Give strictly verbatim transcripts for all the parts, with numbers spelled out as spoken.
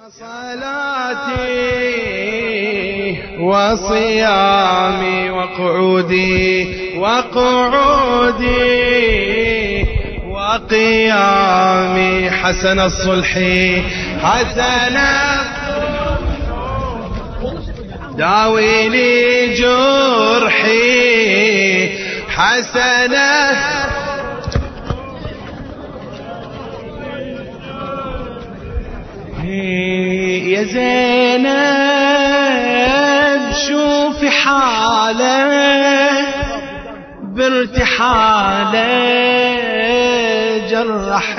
صلاتي وصيامي وقعودي وقعودي وقيامي حسن الصلح حسن داوي لي جرحي حسنه يا زينب شوفي حاله بارتحاله جرح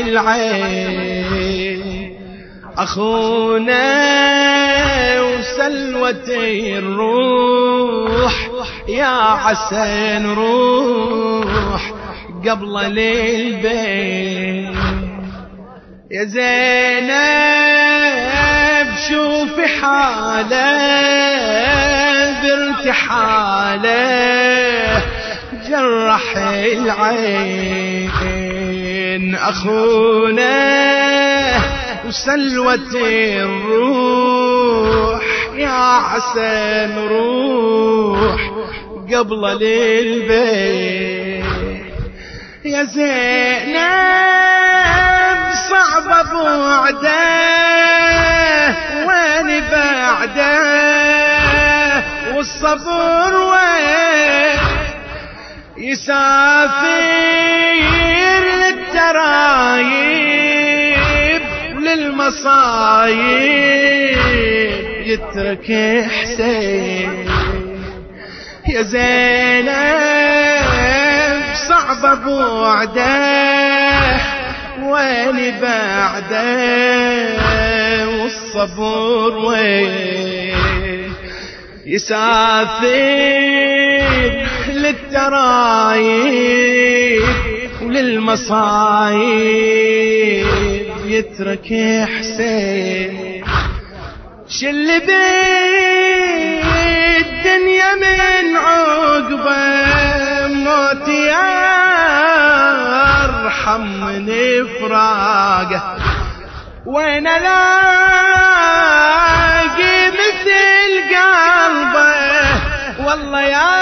العين أخونا وسلوة الروح يا عسى نروح قبل للبيت يا زينب شوفي حاله بارتحاله جرح العين أخونا وسلوة الروح يا عسى نروح قبل للبيت يا زينب صعب بعده وين بعده والصبر وين يسافر للترايب للمصايب يترك حسين يا زينب صعب بعده وين بعده والصبر وين يسافر للترايب وللمصايب يترك حسين شل بالدنيا من عقبه موت يرحم من فراقه وين الاقي مثل قلبه والله يا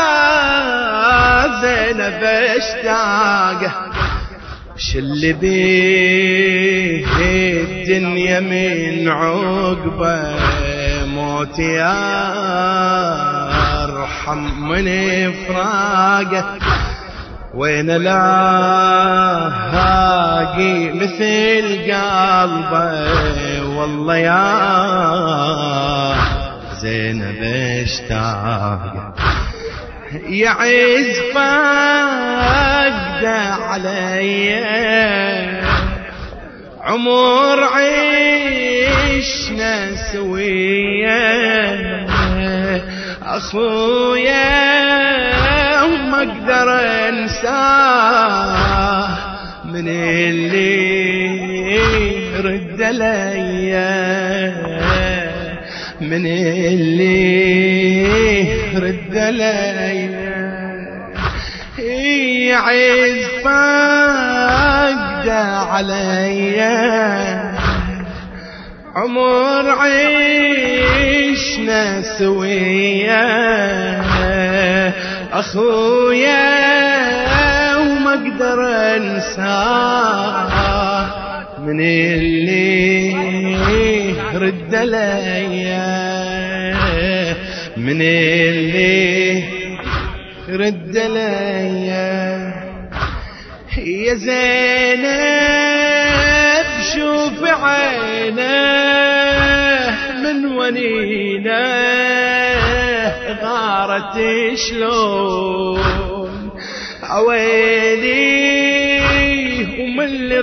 زينب اشتاقه شل بيه الدنيا من عقبه موت يرحم من فراقه وين لاقي مثل قلبه والله يا زينب اشتاقه يا عز فقد علي عمر عشنا سويا أخويا وما اقدر انساه من اللي رد ليا من اللي رد ليا يعز فقد عليا عمر عشنا سويا أخويا وما اقدر انساه من اللي رد ليا من اللي رد ليا يا زينب شوف عينه من ونينه غارت شلون عويلي ومن اللي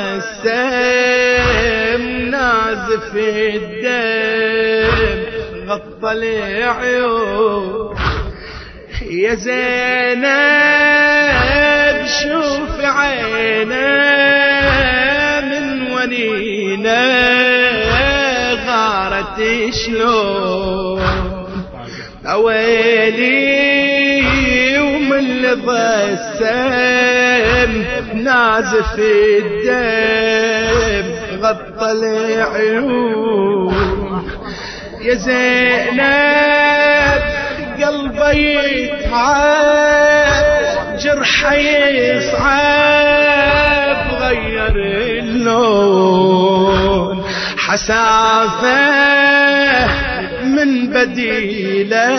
ضسم نازف الدم غطى العيون يا زينب شوف عينه من ونينه غارت شلون أويلي ومن اللي ضسم نازف الدم غطى العيون يا زينب قلبي يتعب جرحه يصعب غير اللون حسافه من بديله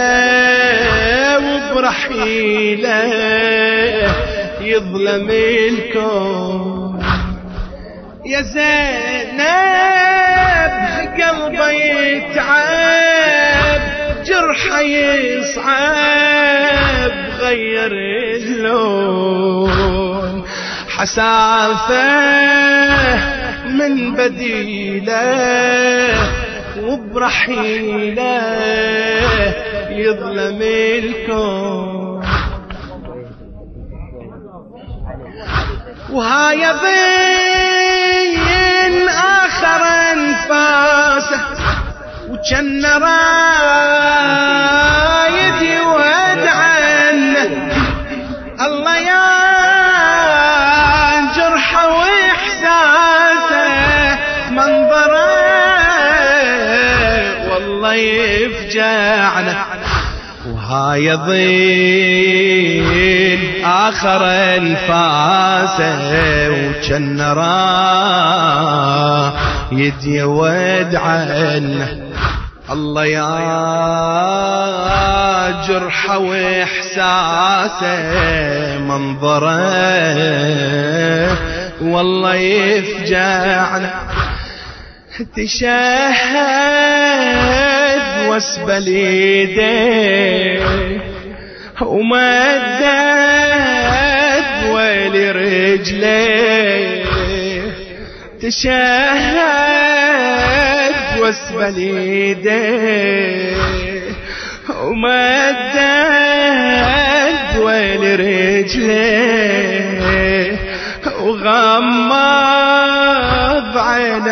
وبرحيله يظلم الكون يا زينب قلبي يتعب جرحه يصعب غير اللون حسافه من بديله وبرحيله يظلم الكون وهاي ضين آخر انفاسه وجن رايد يودعنه الله يا جرحه واحساسه منظره والله يفجعنا وهاي ضين آخر انفاسه وجن رايد يودعنه الله يا جرحه واحساسه منظره والله يفجعنا تشهد واسبل يديه ومدد ويلي رجليه تشهد واسبل يديه ومدد ويلي رجليه وغمض عينه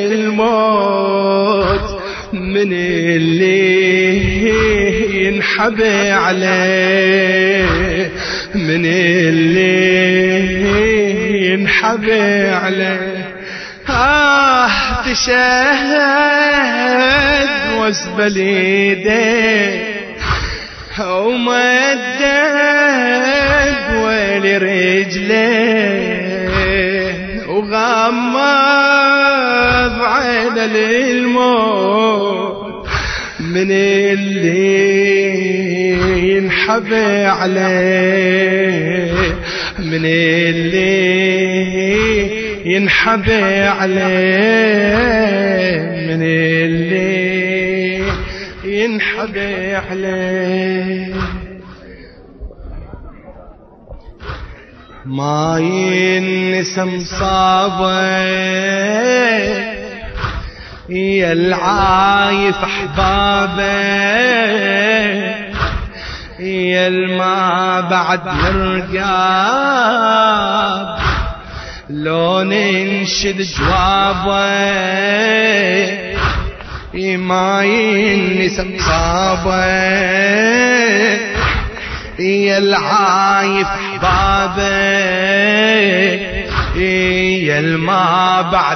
للموت من اللي ينحبي عليه من اللي ينحبي عليه آه تشهد واسبل يديه ومدد ويلي رجليه وغمض عينه للموت من اللي ينحبي عليه من اللي ينحبي عليه من اللي ينحبي عليه ما ينسم صابه يا العايف احبابه يا الما بعد نرقاب لو ننشد جوابه ما ينسم صابه يا العايف احبابه يا الما بعد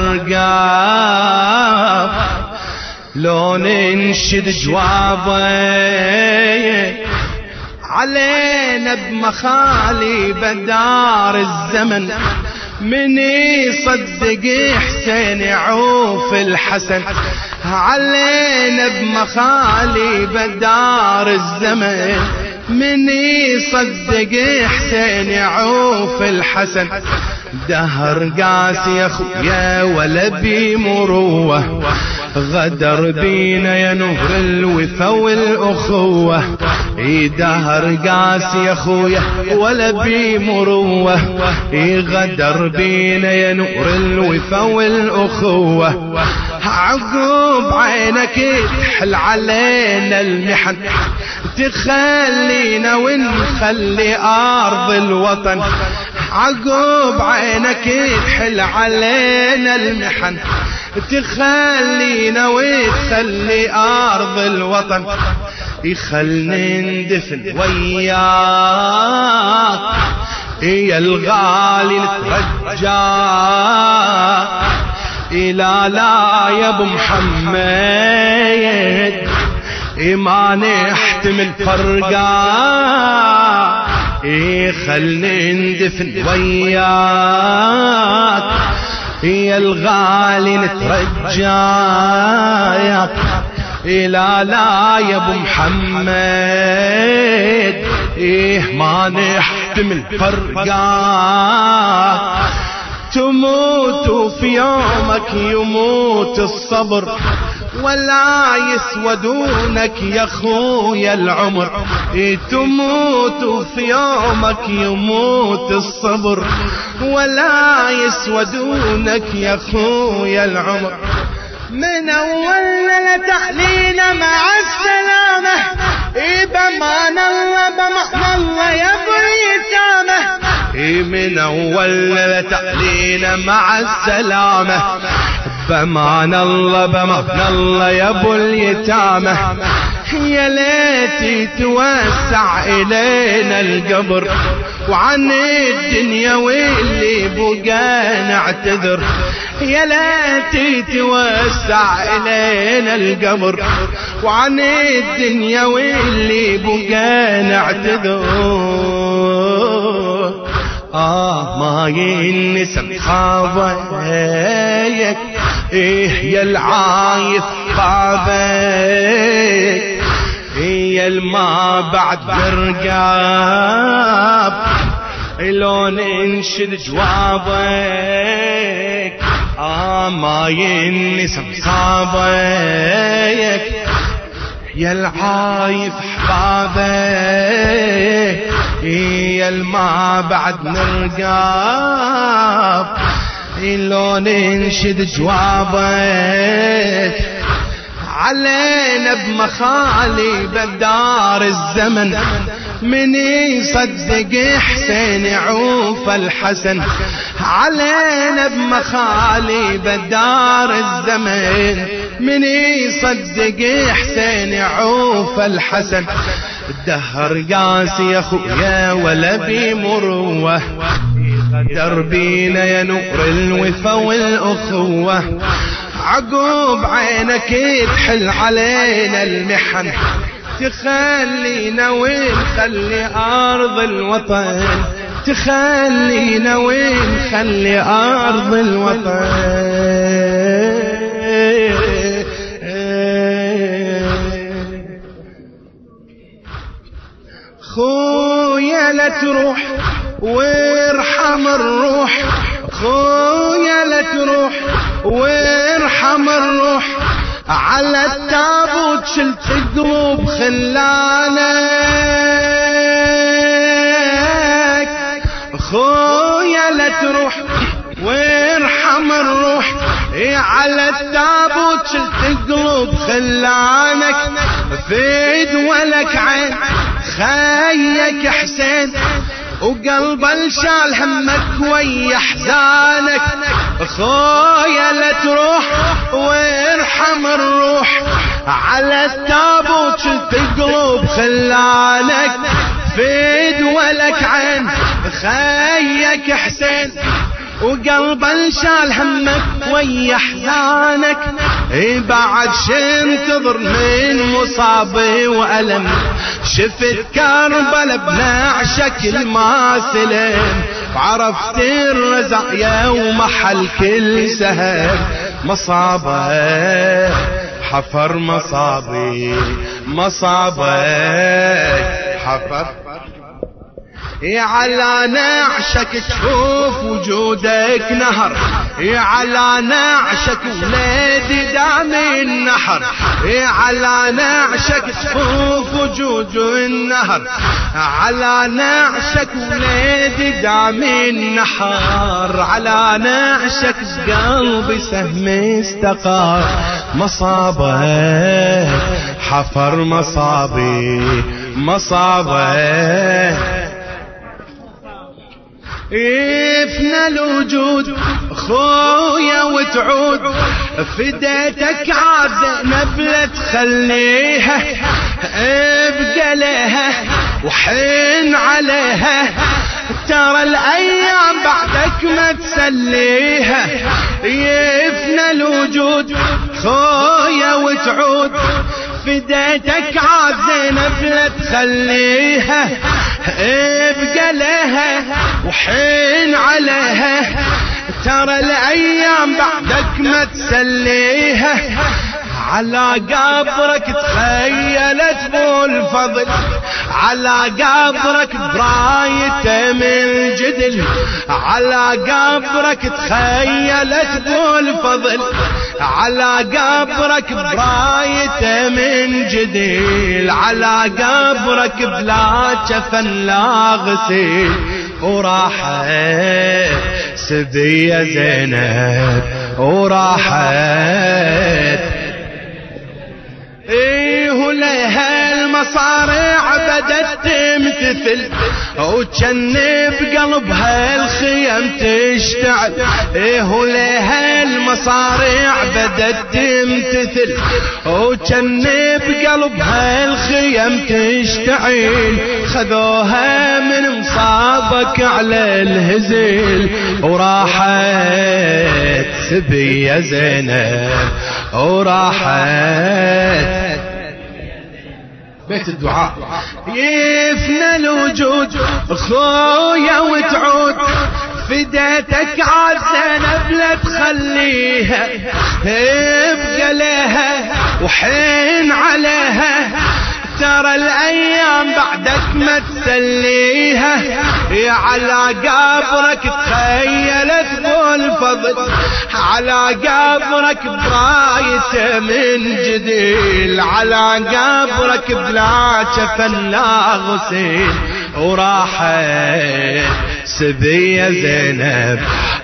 نرقاب لو ننشد جوابه علينا بمخالي بدار الزمن من يصدق حسين يعوف الحسن علينا بمخالي بدار الزمن من يصدق حسين يعوف الحسن دهر قاسي يا خويا ولا بمروه غدر بينا يا نهر الوفا والأخوة دهر قاسي يا خويا ولا بمروه غدر بينا يا نهر الوفا والأخوة عقوب عينك تحل علينا المحن تخلينا ونخلي أرض الوطن عقوب عينك تحل علينا المحن تخلينا وتخلي أرض الوطن يخلنا ندفن وياك يا الغالي نترجى لا لا يا ابو محمد ما نحتمل فرقا إيه خلني ندفن وياك يا الغالي نترجاك لا لا يا ابو محمد إيه ما نحتمل فرقاك تموت في يومك يموت الصبر ولا يسودونك يا خويا العمر إيه تموت في يومك يموت الصبر ولا يسودونك يا خويا العمر من أولنا لتحلينا مع السلامة إيه بمان الله بمان الله يا ابو اليتامى إيه من أولنا لتحلينا مع السلامة بمان الله بمان الله يا ابو اليتامى يا ليت توسع إلينا القبر وعن الدنيا واللي بقى نعتذر يا ليت توسع إلينا القبر وعن الدنيا واللي بقى نعتذر آه ما ينسم خابك إيه يا العايف خابك إيه الما بعد برقاب لون انشد جوابك آه ما ينسم صابك يا العايف حبابك يا الما بعد نرقاب لون انشد جوابك علينا بمخالي بدار الزمن من يصدق حسين عوف الحسن علينا بمخالي بدار الزمن من يصدق حسين عوف الحسن الدهر قاسي يا خويا ولا بمروه دربينا يا نور الوفا والأخوة عقوب عينك تحل علينا المحن تخلينا ونخلي أرض الوطن تخلينا ونخلي أرض الوطن خويا لا تروح وارحم الروح خويا لا تروح وارحم الروح على التابوت شلت قلوب خلانك خويا لا تروح وارحم الروح على التابوت شلت قلوب خلانك فيد ولك عين خيك حسين وقلب الشال همك ويا حزانك خويا لا تروح وارحم الروح على التابوت شلت قلوب خلانك فيد ولك عين خيك حسين وقلب انشال همك ويا حزانك بعد شنتظر من مصابي وألم شفت كربلا بنعشك ما سلم وعرفت الرزايا ومحل كل سهم مصابه حفر مصابي مصابه حفر يا على نعشك تشوف وجودك نهر يا على نعشك ولادي دام النهر يا على نعشك تشوف وجود النهر على نعشك ولادي دام النهر على نعشك قلبي سهم استقر مصابه حفر مصابي مصابه إفنى الوجود خويا وتعود فديتك عاد زينب لا تخليها ابقى لها وحن عليها ترى الأيام بعدك ما تسليها، يفنى الوجود خويا وتعود، فديتك عاد زينب لا تخليها، ابقى لها وحين عليها، ترى الأيام بعدك ما تسليها، على قبرك تخيلت بو الفضل، على قبرك برايته من جدل، على قبرك تخيلت بو الفضل، على قبرك برايته من جدل، على قبرك بلا جفن لا غسيل، وراحت سبية زينب وراحت ايه لها المصارع بدت تمتثل، وجن بقلبها الخيم تشتعل، ايه لها المصارع بدت تمتثل، وجن بقلبها الخيم تشتعل، خذوها من مصابك على الهزيل، وراحت سبية زينب وراحت بيت الدعاء، يفنى الوجود خويا وتعود، فديتك عاد زينب لا تخليها، ابقى لها وحين عليها، ترى الأيام بعدك ما تسليها، يا على قبرك تخيلت بو الفضل، على قبرك برايته من جديل، على قبرك بلا جفن لا غسيل، وراحت سبية زينب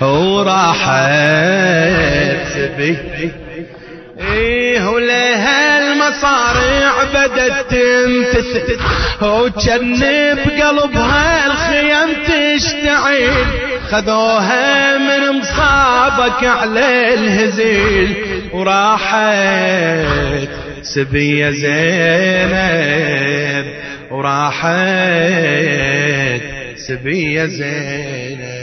وراحت سبية ايه ولها المصارع بدت تمتثل، وجن بقلبها الخيم تشتعل، خذوها من مصابك على الهزيل، وراحت سبية زينب وراحت سبية زينب.